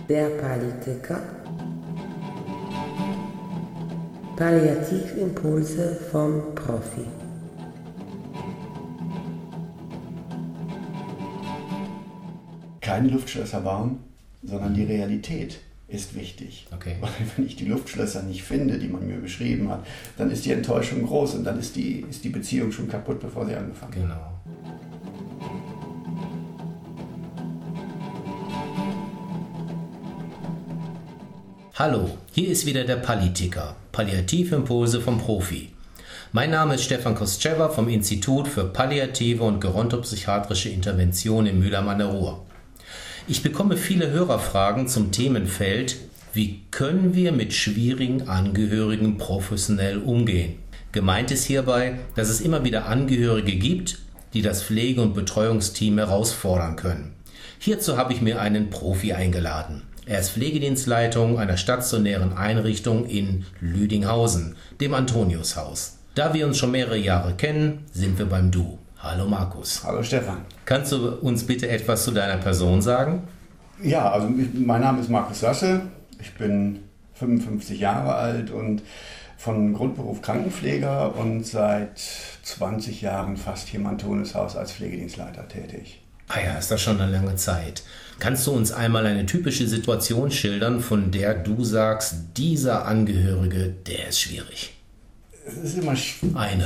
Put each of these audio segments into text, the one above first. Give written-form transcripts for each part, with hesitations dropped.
Der Palitheker. Palliativimpulse vom Profi. Keine Luftschlösser bauen, sondern die Realität ist wichtig. Okay. Weil wenn ich die Luftschlösser nicht finde, die man mir beschrieben hat, dann ist die Enttäuschung groß und dann ist die Beziehung schon kaputt, bevor sie angefangen hat. Genau. Hallo, hier ist wieder der Palitheker, Palliativimpulse vom Profi. Mein Name ist Stefan Kostschewa vom Institut für palliative und gerontopsychiatrische Intervention in Mülheim an der Ruhr. Ich bekomme viele Hörerfragen zum Themenfeld, wie können wir mit schwierigen Angehörigen professionell umgehen? Gemeint ist hierbei, dass es immer wieder Angehörige gibt, die das Pflege- und Betreuungsteam herausfordern können. Hierzu habe ich mir einen Profi eingeladen. Er ist Pflegedienstleitung einer stationären Einrichtung in Lüdinghausen, dem Antoniushaus. Da wir uns schon mehrere Jahre kennen, sind wir beim Du. Hallo Markus. Hallo Stefan. Kannst du uns bitte etwas zu deiner Person sagen? Ja, also mein Name ist Markus Sasse. Ich bin 55 Jahre alt und von Grundberuf Krankenpfleger und seit 20 Jahren fast hier im Antoniushaus als Pflegedienstleiter tätig. Ah ja, ist das schon eine lange Zeit. Kannst du uns einmal eine typische Situation schildern, von der du sagst, dieser Angehörige, der ist schwierig? Es ist immer Eine.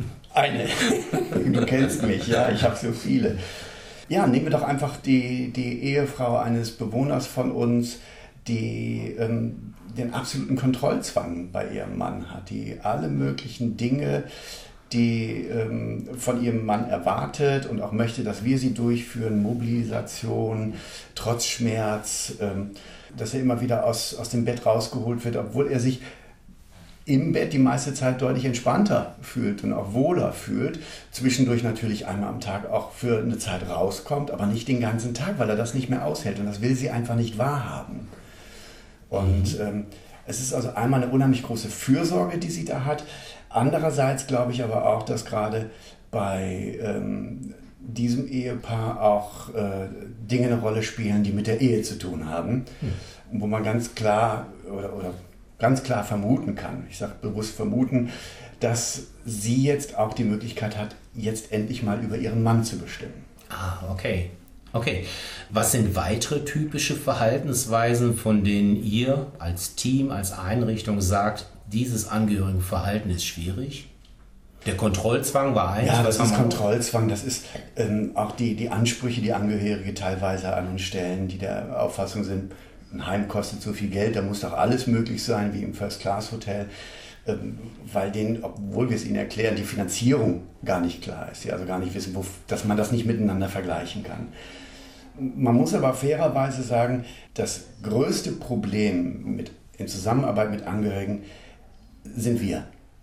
Du kennst mich, ja, ich habe so viele. Ja, nehmen wir doch einfach die Ehefrau eines Bewohners von uns, die den absoluten Kontrollzwang bei ihrem Mann hat, die alle möglichen Dinge, die von ihrem Mann erwartet und auch möchte, dass wir sie durchführen, Mobilisation, trotz Schmerz, dass er immer wieder aus dem Bett rausgeholt wird, obwohl er sich im Bett die meiste Zeit deutlich entspannter fühlt und auch wohler fühlt. Zwischendurch natürlich einmal am Tag auch für eine Zeit rauskommt, aber nicht den ganzen Tag, weil er das nicht mehr aushält und das will sie einfach nicht wahrhaben. Und es ist also einmal eine unheimlich große Fürsorge, die sie da hat. Andererseits glaube ich aber auch, dass gerade bei diesem Ehepaar auch Dinge eine Rolle spielen, die mit der Ehe zu tun haben, wo man ganz klar oder ganz klar vermuten kann, ich sage bewusst vermuten, dass sie jetzt auch die Möglichkeit hat, jetzt endlich mal über ihren Mann zu bestimmen. Ah, okay. Okay. Was sind weitere typische Verhaltensweisen, von denen ihr als Team, als Einrichtung sagt, dieses Angehörigenverhalten ist schwierig? Der Kontrollzwang war eins. Ja, das ist Kontrollzwang. Das ist auch die Ansprüche, die Angehörige teilweise an uns stellen, die der Auffassung sind, ein Heim kostet so viel Geld, da muss doch alles möglich sein, wie im First-Class-Hotel, weil denen, obwohl wir es ihnen erklären, die Finanzierung gar nicht klar ist. Sie also gar nicht wissen, dass man das nicht miteinander vergleichen kann. Man muss aber fairerweise sagen, das größte Problem in Zusammenarbeit mit Angehörigen sind wir.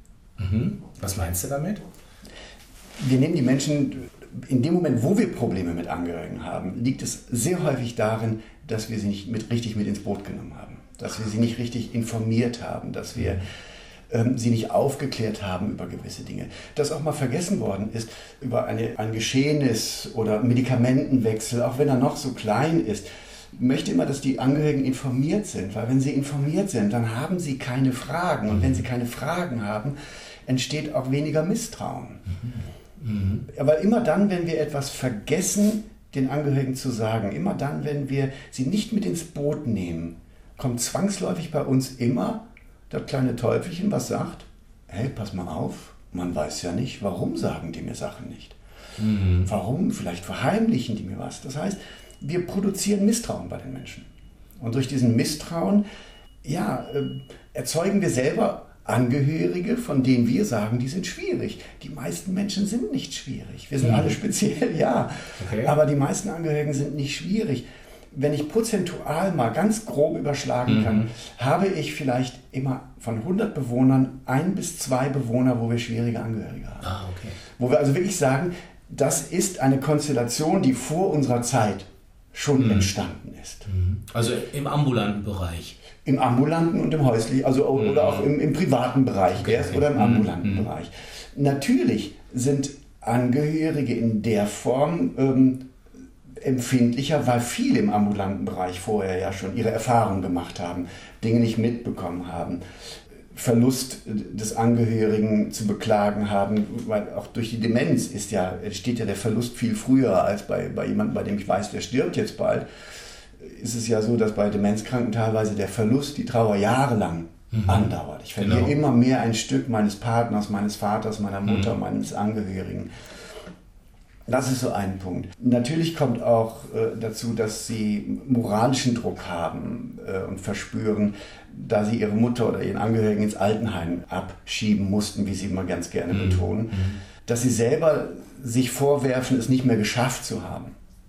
Was meinst du damit? Wir nehmen die Menschen, in dem Moment, wo wir Probleme mit Angehörigen haben, liegt es sehr häufig darin, dass wir sie nicht richtig mit ins Boot genommen haben, dass wir sie nicht richtig informiert haben, dass wir sie nicht aufgeklärt haben über gewisse Dinge. Dass auch mal vergessen worden ist über ein Geschehnis oder Medikamentenwechsel, auch wenn er noch so klein ist. Ich möchte immer, dass die Angehörigen informiert sind, weil wenn sie informiert sind, dann haben sie keine Fragen. Und wenn sie keine Fragen haben, entsteht auch weniger Misstrauen. Aber immer dann, wenn wir etwas vergessen, den Angehörigen zu sagen, immer dann, wenn wir sie nicht mit ins Boot nehmen, kommt zwangsläufig bei uns immer das kleine Teufelchen, was sagt, hey, pass mal auf, man weiß ja nicht, warum sagen die mir Sachen nicht. Warum? Vielleicht verheimlichen die mir was. Das heißt, wir produzieren Misstrauen bei den Menschen. Und durch diesen Misstrauen, erzeugen wir selber Angehörige, von denen wir sagen, die sind schwierig. Die meisten Menschen sind nicht schwierig. Wir sind alle speziell, ja. Okay. Aber die meisten Angehörigen sind nicht schwierig. Wenn ich prozentual mal ganz grob überschlagen kann, habe ich vielleicht immer von 100 Bewohnern 1 bis 2 Bewohner, wo wir schwierige Angehörige haben. Ah, okay. Wo wir also wirklich sagen, das ist eine Konstellation, die vor unserer Zeit schon entstanden ist. Also im ambulanten Bereich. Im ambulanten und im häuslichen, also oder auch im privaten Bereich erst oder im ambulanten Bereich. Natürlich sind Angehörige in der Form empfindlicher, weil viele im ambulanten Bereich vorher ja schon ihre Erfahrungen gemacht haben, Dinge nicht mitbekommen haben, Verlust des Angehörigen zu beklagen haben, weil auch durch die Demenz entsteht ja der Verlust viel früher als bei jemandem, bei dem ich weiß, der stirbt jetzt bald. Ist es ja so, dass bei Demenzkranken teilweise der Verlust, die Trauer jahrelang andauert. Ich verliere immer mehr ein Stück meines Partners, meines Vaters, meiner Mutter, meines Angehörigen. Das ist so ein Punkt. Natürlich kommt auch dazu, dass sie moralischen Druck haben und verspüren, da sie ihre Mutter oder ihren Angehörigen ins Altenheim abschieben mussten, wie sie immer ganz gerne betonen, dass sie selber sich vorwerfen, es nicht mehr geschafft zu haben.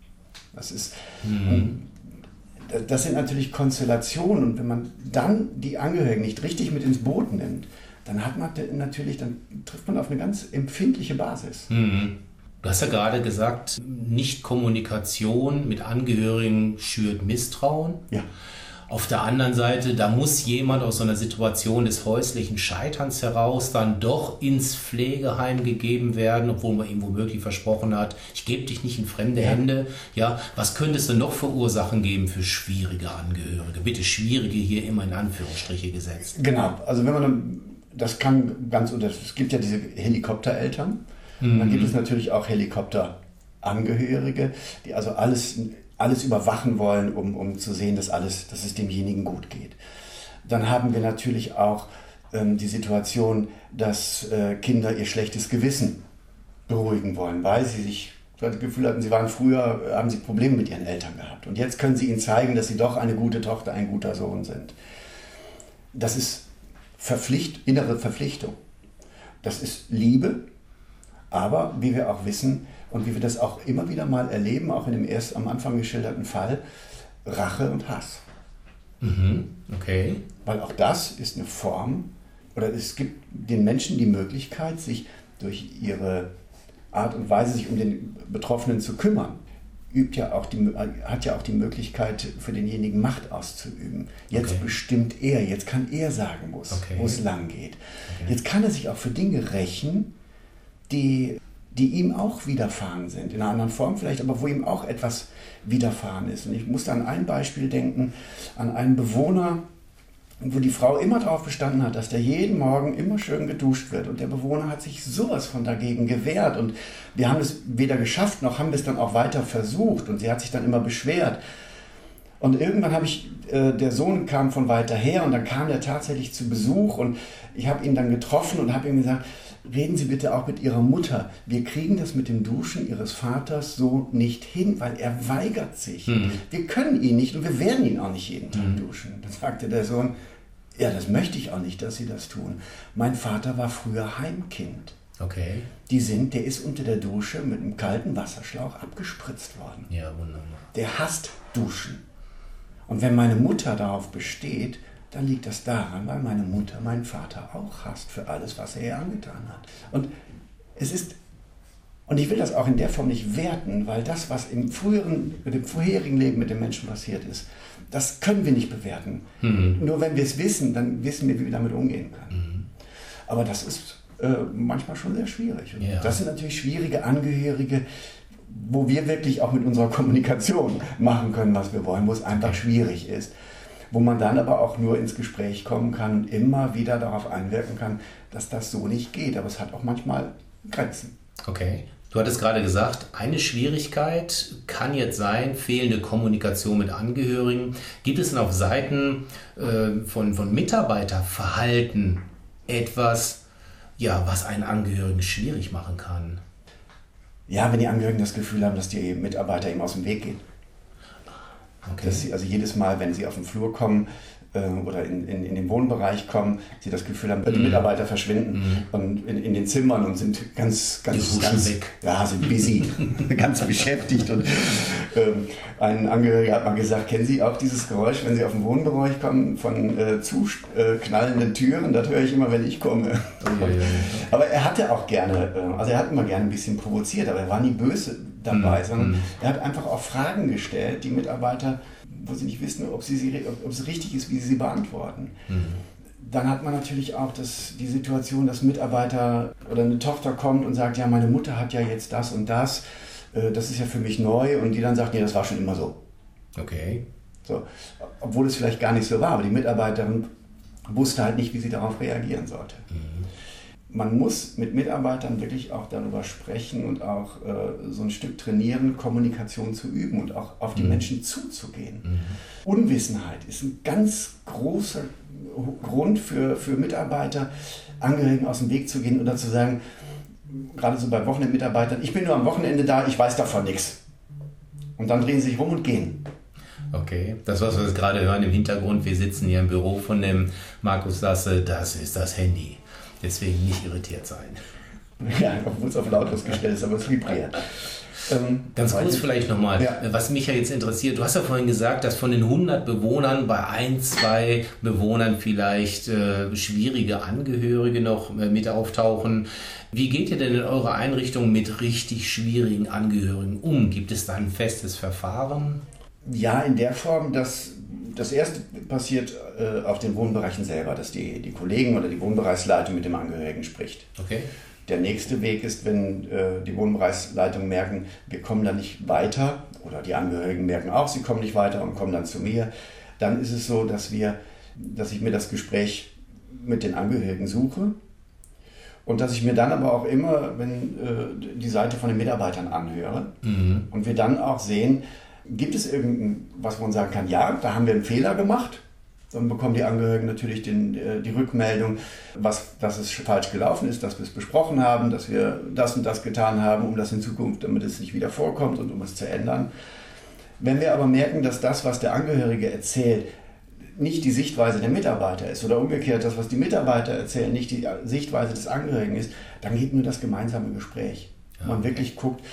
Das sind natürlich Konstellationen, und wenn man dann die Angehörigen nicht richtig mit ins Boot nimmt, dann trifft man auf eine ganz empfindliche Basis. Du hast ja gerade gesagt, Nicht-Kommunikation mit Angehörigen schürt Misstrauen. Ja. Auf der anderen Seite, da muss jemand aus so einer Situation des häuslichen Scheiterns heraus dann doch ins Pflegeheim gegeben werden, obwohl man ihm womöglich versprochen hat, ich gebe dich nicht in fremde Hände. Ja, was könnte es denn noch für Ursachen geben für schwierige Angehörige? Bitte schwierige hier immer in Anführungsstriche gesetzt. Genau, also wenn man das kann es gibt ja diese Helikoptereltern, und dann gibt es natürlich auch Helikopterangehörige, die also alles überwachen wollen, um zu sehen, dass es demjenigen gut geht. Dann haben wir natürlich auch die Situation, dass Kinder ihr schlechtes Gewissen beruhigen wollen, weil sie das Gefühl hatten, haben sie Probleme mit ihren Eltern gehabt. Und jetzt können sie ihnen zeigen, dass sie doch eine gute Tochter, ein guter Sohn sind. Das ist innere Verpflichtung. Das ist Liebe, aber wie wir auch wissen, und wie wir das auch immer wieder mal erleben, auch in dem erst am Anfang geschilderten Fall, Rache und Hass. Okay. Weil auch das ist eine Form, oder es gibt den Menschen die Möglichkeit, sich durch ihre Art und Weise, sich um den Betroffenen zu kümmern, hat ja auch die Möglichkeit, für denjenigen Macht auszuüben. Jetzt bestimmt er, jetzt kann er sagen, wo es lang geht. Jetzt kann er sich auch für Dinge rächen, die ihm auch widerfahren sind, in einer anderen Form vielleicht, aber wo ihm auch etwas widerfahren ist. Und ich musste an ein Beispiel denken, an einen Bewohner, wo die Frau immer darauf bestanden hat, dass der jeden Morgen immer schön geduscht wird. Und der Bewohner hat sich sowas von dagegen gewehrt. Und wir haben es weder geschafft, noch haben wir es dann auch weiter versucht. Und sie hat sich dann immer beschwert. Und irgendwann der Sohn kam von weiter her, und dann kam er tatsächlich zu Besuch, und ich habe ihn dann getroffen und habe ihm gesagt, reden Sie bitte auch mit Ihrer Mutter. Wir kriegen das mit dem Duschen Ihres Vaters so nicht hin, weil er weigert sich. Wir können ihn nicht, und wir werden ihn auch nicht jeden Tag duschen. Dann sagte der Sohn, ja, das möchte ich auch nicht, dass Sie das tun. Mein Vater war früher Heimkind. Okay. Der ist unter der Dusche mit einem kalten Wasserschlauch abgespritzt worden. Ja, wunderbar. Der hasst Duschen. Und wenn meine Mutter darauf besteht, dann liegt das daran, weil meine Mutter meinen Vater auch hasst für alles, was er ihr angetan hat. Und ich will das auch in der Form nicht werten, weil das, was im vorherigen Leben mit dem Menschen passiert ist, das können wir nicht bewerten. Nur wenn wir es wissen, dann wissen wir, wie wir damit umgehen können. Aber das ist manchmal schon sehr schwierig. Und das sind natürlich schwierige Angehörige, wo wir wirklich auch mit unserer Kommunikation machen können, was wir wollen, wo es einfach schwierig ist. Wo man dann aber auch nur ins Gespräch kommen kann und immer wieder darauf einwirken kann, dass das so nicht geht. Aber es hat auch manchmal Grenzen. Okay. Du hattest gerade gesagt, eine Schwierigkeit kann jetzt sein, fehlende Kommunikation mit Angehörigen. Gibt es denn auf Seiten von Mitarbeiterverhalten etwas, was einen Angehörigen schwierig machen kann? Ja, wenn die Angehörigen das Gefühl haben, dass die Mitarbeiter ihm aus dem Weg gehen. Okay. Dass sie also jedes Mal, wenn sie auf den Flur kommen oder in den Wohnbereich kommen, sie das Gefühl haben, die Mitarbeiter verschwinden und in den Zimmern und sind ganz weg. Ja, sind busy, ganz beschäftigt. Und ein Angehöriger hat mal gesagt, kennen Sie auch dieses Geräusch, wenn Sie auf den Wohnbereich kommen, von zuknallenden Türen? Das höre ich immer, wenn ich komme. Okay. Aber er hatte auch gerne, er hat immer gerne ein bisschen provoziert, aber er war nie böse dabei, sondern er hat einfach auch Fragen gestellt, die Mitarbeiter, wo sie nicht wissen, ob es richtig ist, wie sie beantworten. Dann hat man natürlich auch die Situation, dass Mitarbeiter oder eine Tochter kommt und sagt, ja, meine Mutter hat ja jetzt das und das, das ist ja für mich neu, und die dann sagt, nee, das war schon immer so. Okay. So. Obwohl es vielleicht gar nicht so war, aber die Mitarbeiterin wusste halt nicht, wie sie darauf reagieren sollte. Man muss mit Mitarbeitern wirklich auch darüber sprechen und auch so ein Stück trainieren, Kommunikation zu üben und auch auf die Menschen zuzugehen. Unwissenheit ist ein ganz großer Grund für Mitarbeiter, Angehörigen aus dem Weg zu gehen oder zu sagen, gerade so bei Wochenendmitarbeitern, ich bin nur am Wochenende da, ich weiß davon nichts. Und dann drehen sie sich rum und gehen. Okay, das, was wir gerade hören im Hintergrund, wir sitzen hier im Büro von dem Markus Lasse, das ist das Handy. Deswegen nicht irritiert sein. Ja, obwohl es auf lautlos gestellt ist, aber es vibriert. Ganz kurz vielleicht nochmal, was mich ja jetzt interessiert, du hast ja vorhin gesagt, dass von den 100 Bewohnern bei 1, 2 Bewohnern vielleicht schwierige Angehörige noch mit auftauchen. Wie geht ihr denn in eurer Einrichtung mit richtig schwierigen Angehörigen um? Gibt es da ein festes Verfahren? Ja, in der Form, dass das erste passiert auf den Wohnbereichen selber, dass die Kollegen oder die Wohnbereichsleitung mit dem Angehörigen spricht. Okay. Der nächste Weg ist, wenn die Wohnbereichsleitungen merken, wir kommen da nicht weiter, oder die Angehörigen merken auch, sie kommen nicht weiter und kommen dann zu mir, dann ist es so, dass ich mir das Gespräch mit den Angehörigen suche und dass ich mir dann aber auch immer die Seite von den Mitarbeitern anhöre und wir dann auch sehen, gibt es irgendwas, wo man sagen kann, ja, da haben wir einen Fehler gemacht. Dann bekommen die Angehörigen natürlich die Rückmeldung, dass es falsch gelaufen ist, dass wir es besprochen haben, dass wir das und das getan haben, um das in Zukunft, damit es nicht wieder vorkommt und um es zu ändern. Wenn wir aber merken, dass das, was der Angehörige erzählt, nicht die Sichtweise der Mitarbeiter ist oder umgekehrt, das, was die Mitarbeiter erzählen, nicht die Sichtweise des Angehörigen ist, dann geht nur das gemeinsame Gespräch. Ja. Man wirklich guckt,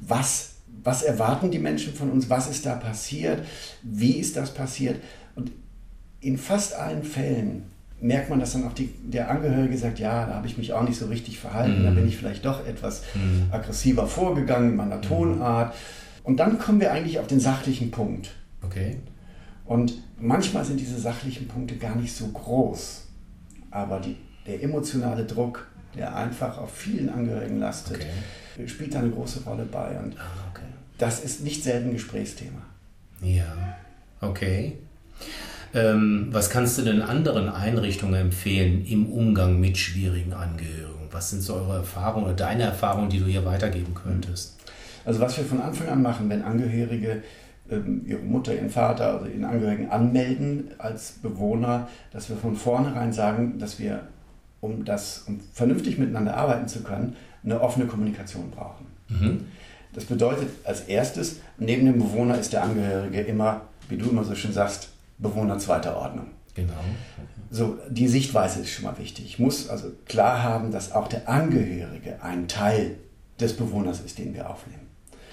was erwarten die Menschen von uns, was ist da passiert, wie ist das passiert. Und in fast allen Fällen merkt man, dass dann auch der Angehörige sagt, ja, da habe ich mich auch nicht so richtig verhalten, da bin ich vielleicht doch etwas aggressiver vorgegangen in meiner Tonart. Und dann kommen wir eigentlich auf den sachlichen Punkt. Okay. Und manchmal sind diese sachlichen Punkte gar nicht so groß, aber der emotionale Druck, der einfach auf vielen Angehörigen lastet, spielt da eine große Rolle bei. Und das ist nicht selten Gesprächsthema. Ja, okay. Was kannst du denn anderen Einrichtungen empfehlen im Umgang mit schwierigen Angehörigen? Was sind so eure Erfahrungen oder deine Erfahrungen, die du hier weitergeben könntest? Also was wir von Anfang an machen, wenn Angehörige ihre Mutter, ihren Vater, also ihren Angehörigen anmelden als Bewohner, dass wir von vornherein sagen, dass wir, um vernünftig miteinander arbeiten zu können, eine offene Kommunikation brauchen. Das bedeutet als erstes, neben dem Bewohner ist der Angehörige immer, wie du immer so schön sagst, Bewohner zweiter Ordnung. Genau. So, die Sichtweise ist schon mal wichtig. Ich muss also klar haben, dass auch der Angehörige ein Teil des Bewohners ist, den wir aufnehmen.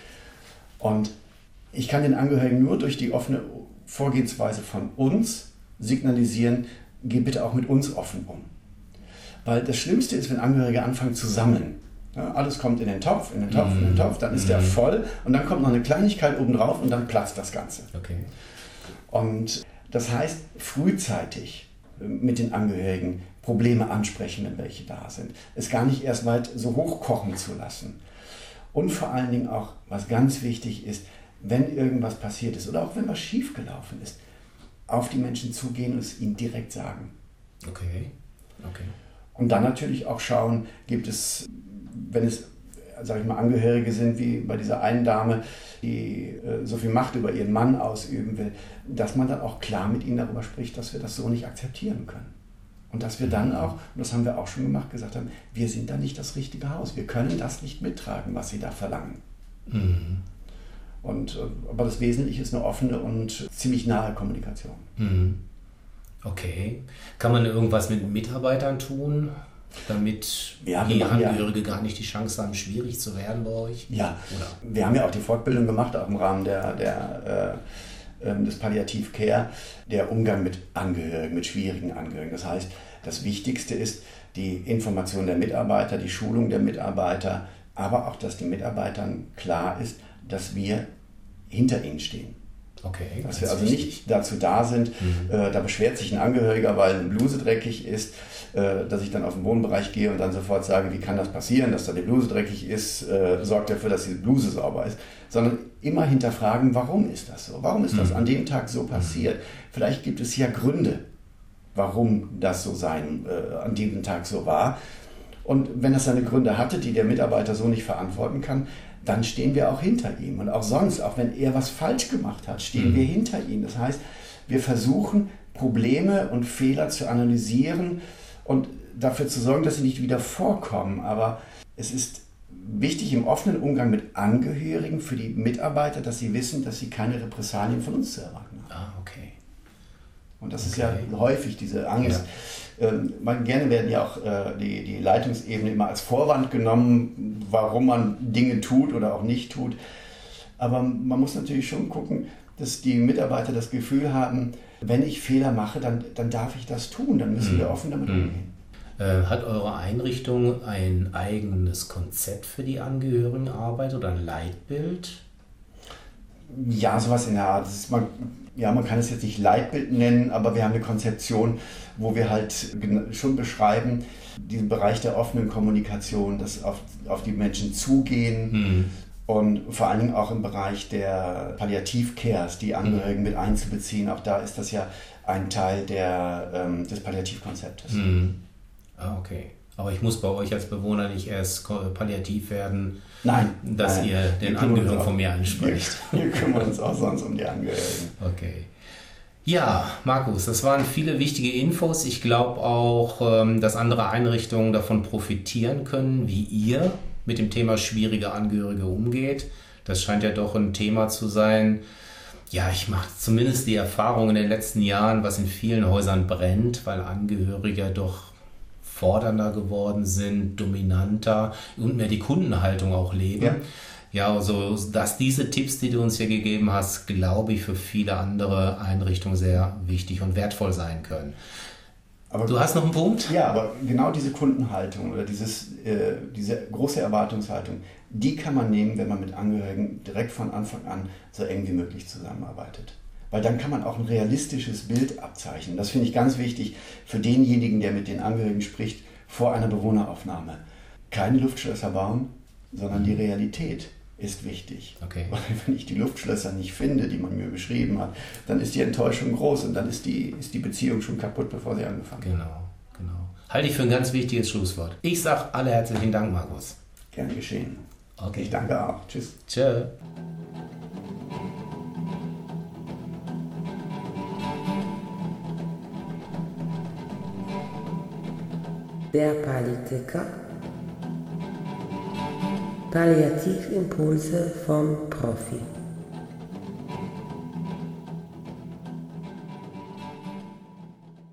Und ich kann den Angehörigen nur durch die offene Vorgehensweise von uns signalisieren, geh bitte auch mit uns offen um. Weil das Schlimmste ist, wenn Angehörige anfangen zu sammeln. Ja, alles kommt in den Topf, dann ist der voll und dann kommt noch eine Kleinigkeit obendrauf und dann platzt das Ganze. Okay. Und das heißt, frühzeitig mit den Angehörigen Probleme ansprechen, wenn welche da sind. Es gar nicht erst weit so hochkochen zu lassen. Und vor allen Dingen auch, was ganz wichtig ist, wenn irgendwas passiert ist oder auch wenn was schiefgelaufen ist, auf die Menschen zugehen und es ihnen direkt sagen. Okay. Und dann natürlich auch schauen, gibt es, wenn es, sage ich mal, Angehörige sind, wie bei dieser einen Dame, die so viel Macht über ihren Mann ausüben will, dass man dann auch klar mit ihnen darüber spricht, dass wir das so nicht akzeptieren können. Und dass wir dann auch, und das haben wir auch schon gemacht, gesagt haben, wir sind da nicht das richtige Haus. Wir können das nicht mittragen, was sie da verlangen. Aber das Wesentliche ist eine offene und ziemlich nahe Kommunikation. Okay. Kann man irgendwas mit Mitarbeitern tun, damit die Angehörige gar nicht die Chance haben, schwierig zu werden bei euch? Ja, wir haben ja auch die Fortbildung gemacht, auch im Rahmen des Palliativ Care, der Umgang mit Angehörigen, mit schwierigen Angehörigen. Das heißt, das Wichtigste ist die Information der Mitarbeiter, die Schulung der Mitarbeiter, aber auch, dass den Mitarbeitern klar ist, dass wir hinter ihnen stehen. Okay, dass wir also nicht dazu da sind, da beschwert sich ein Angehöriger, weil eine Bluse dreckig ist, dass ich dann auf den Wohnbereich gehe und dann sofort sage, wie kann das passieren, dass da die Bluse dreckig ist, sorgt dafür, dass die Bluse sauber ist, sondern immer hinterfragen, warum ist das so? Warum ist das an dem Tag so passiert? Vielleicht gibt es ja Gründe, warum das so an diesem Tag so war. Und wenn das seine Gründe hatte, die der Mitarbeiter so nicht verantworten kann, dann stehen wir auch hinter ihm. Und auch sonst, auch wenn er was falsch gemacht hat, stehen wir hinter ihm. Das heißt, wir versuchen, Probleme und Fehler zu analysieren und dafür zu sorgen, dass sie nicht wieder vorkommen. Aber es ist wichtig im offenen Umgang mit Angehörigen für die Mitarbeiter, dass sie wissen, dass sie keine Repressalien von uns zu erwarten haben. Ah, okay. Und das ist ja häufig diese Angst. Ja. Gerne werden ja auch die Leitungsebene immer als Vorwand genommen, warum man Dinge tut oder auch nicht tut. Aber man muss natürlich schon gucken, dass die Mitarbeiter das Gefühl haben, wenn ich Fehler mache, dann darf ich das tun, dann müssen wir offen damit umgehen. Hat eure Einrichtung ein eigenes Konzept für die Angehörigenarbeit oder ein Leitbild? Ja, sowas in der Art. Man kann es jetzt nicht Leitbild nennen, aber wir haben eine Konzeption, wo wir halt schon beschreiben, diesen Bereich der offenen Kommunikation, das auf die Menschen zugehen und vor allen Dingen auch im Bereich der Palliativ-Cares, die Angehörigen mit einzubeziehen. Auch da ist das ja ein Teil des Palliativkonzeptes. Ah, okay. Aber ich muss bei euch als Bewohner nicht erst palliativ werden, nein, ihr den Angehörigen von mir anspricht. Wir kümmern uns auch sonst um die Angehörigen. Okay. Ja, Markus, das waren viele wichtige Infos. Ich glaube auch, dass andere Einrichtungen davon profitieren können, wie ihr mit dem Thema schwierige Angehörige umgeht. Das scheint ja doch ein Thema zu sein. Ja, ich mache zumindest die Erfahrung in den letzten Jahren, was in vielen Häusern brennt, weil Angehörige doch fordernder geworden sind, dominanter und mehr die Kundenhaltung auch leben. Ja, also dass diese Tipps, die du uns hier gegeben hast, glaube ich, für viele andere Einrichtungen sehr wichtig und wertvoll sein können. Aber du hast noch einen Punkt? Ja, aber genau diese Kundenhaltung oder diese große Erwartungshaltung, die kann man nehmen, wenn man mit Angehörigen direkt von Anfang an so eng wie möglich zusammenarbeitet. Weil dann kann man auch ein realistisches Bild abzeichnen. Das finde ich ganz wichtig für denjenigen, der mit den Angehörigen spricht, vor einer Bewohneraufnahme. Keine Luftschlösser bauen, sondern die Realität ist wichtig. Okay. Weil wenn ich die Luftschlösser nicht finde, die man mir beschrieben hat, dann ist die Enttäuschung groß und dann ist die Beziehung schon kaputt, bevor sie angefangen hat. Genau. Halte ich für ein ganz wichtiges Schlusswort. Ich sage alle herzlichen Dank, Markus. Gerne geschehen. Okay. Ich danke auch. Tschüss. Tschö. Der Palliatiker. Palliativimpulse vom Profi.